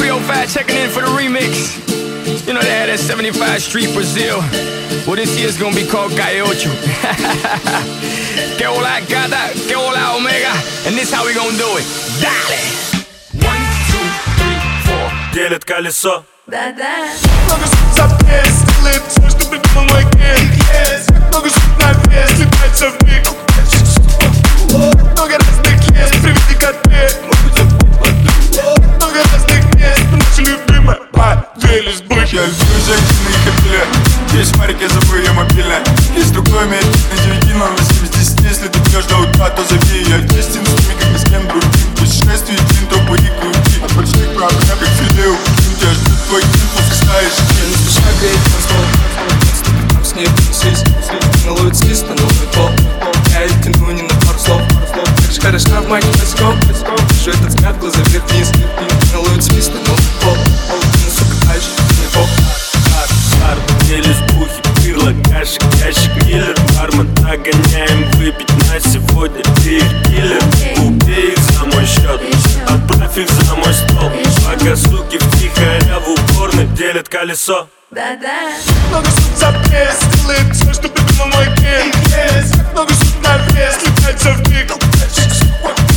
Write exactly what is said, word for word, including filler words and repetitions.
three oh five checking in for the remix. You know they had that seventy-five Street Brazil. Well, this year's gonna be called Calle Ocho. Que hola gata, que hola omega. And this how we gonna do it. Dale! One, two, three, four. Делит колесо. Да-да. Много суть запресс, делает все, что придумал мой гейм. Много суть на вес, летается в биг. Много разных лес, приведи к ответ. Много разных мест, наша любимая поделись бык. Я люблю женщины и капеля. Есть Марик, я забыл ее мобильная. Есть другой имеет на девяти, но на семь здесь. Если ты пьешь до утра, то забей. Я честен с ними, как ни с кем другим. Путешествие один, то бои крути. От больших проблем, как фидео. Тебя ждет твой импульс, ставишь. Я не спеша греть танцпол. Там с ней понеслись. Милует свист на новый пол. Я и тяну не на пару слов. Так же хороша в майке носком. Вижу этот взгляд, глаза вверх-вниз. Милует свист на новый пол. Ну, сука, дальше не пол. Делись бухи, пырло, кашик, ящик, миллер. Бармен, нагоняем выпить на сегодня. Ты их киллер, убей их за мой счет. Отправь их за мой стол. Пока суки втихаря в уборной делят колесо. Да-да. Много суть запресс, делает все, что придумал мой гейм. Много суть на вес, летается в биг.